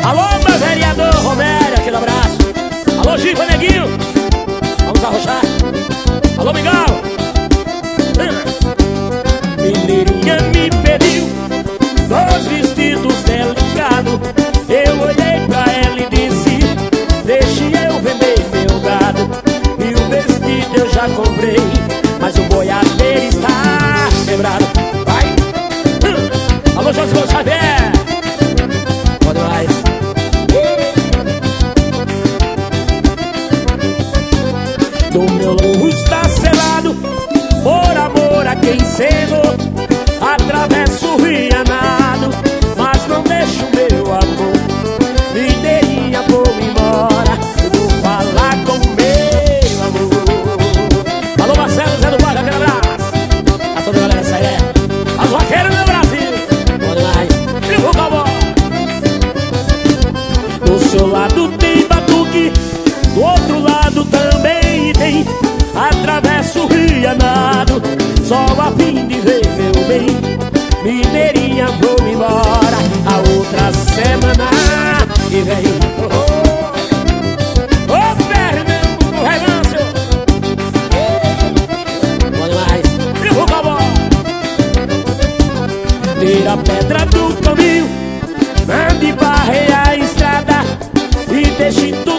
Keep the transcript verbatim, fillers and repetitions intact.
Alô, meu vereador Romero, aquele abraço. Alô, Gipa Neguinho, vamos arrochar. Alô, Mingau. Mineirinha me pediu dois vestidos delicados. Eu olhei pra ela e disse: deixe eu vender meu gado. E o vestido eu já comprei, mas o boiadeiro está quebrado. Vai! Hum. Alô, José Xavier. Pode mais. Do meu longo está selado, por amor a quem cenou. Atravesso o rio nado, mas não deixo meu amor. Mineirinha, vou embora, eu vou falar com meu amor. Alô, Marcelo, Zé do Bairro, aquele abraço. A toda a galera, essa é as vaqueiras do Brasil. Pode mais. E o cowboy. Do seu lado tem batuque, do outro lado também tem. Atravesso o rio nado, só a fim de ver meu bem. Mineirinha, vou embora, a outra semana que vem. Ô, oh, oh, Pernambuco, Regancio. Pode mais. E o cowboy. Tira a pedra do caminho, mande barrear a estrada e deixe tudo